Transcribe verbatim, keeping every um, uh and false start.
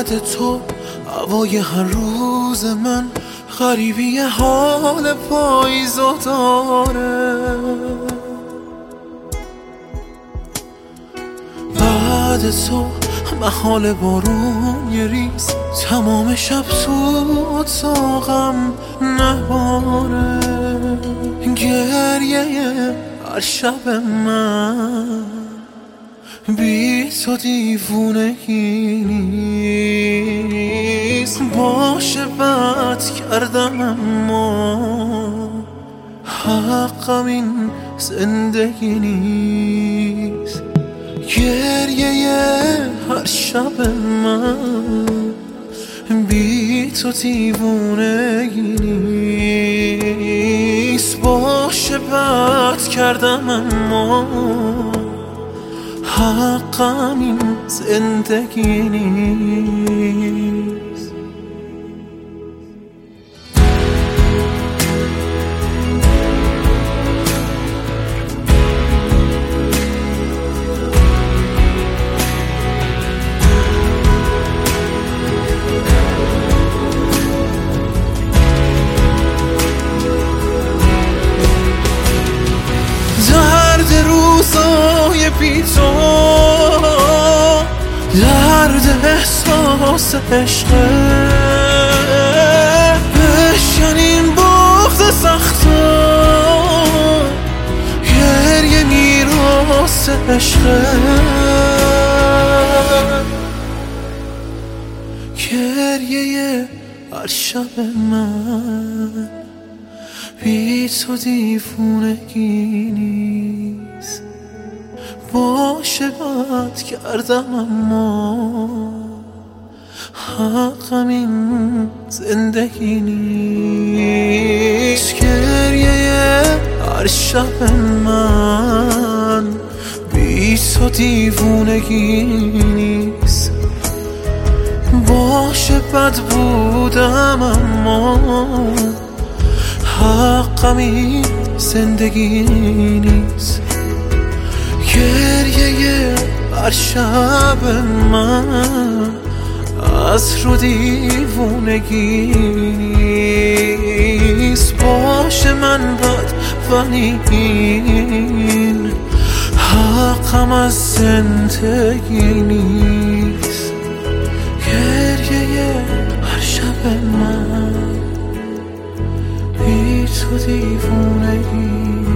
بعد تو هوای هر روز من غریبی حال پاییزو داره. بعد تو محال بارون یه ریز تمام شب تو اتاقم نباره. گریه هر شب من بی تو دیوونگی نیست. باشه بد کردم اما حقم این زندگی نیست. گریه هر شب من بی تو دیوونگی نیست. باشه بد کردم اما حقم این زندگی نیست. روزای بی تو درد احساس عشقه. بشکنیم بغض سختا گریه میراث عشقه. گریه هر شب من بی تو دیوونگی نیست. باشه بد کردم اما حقم این زندگی نیست. گریه هر شب من بی تو دیوونگی نیست. باشه بد بودم اما حقم این زندگی نیست. گریه هر شب من از رو دیوونگی نیست. باشه من بد ولی این حقم از زندگی نیست. گریه هر شب من بی تو دیوونگی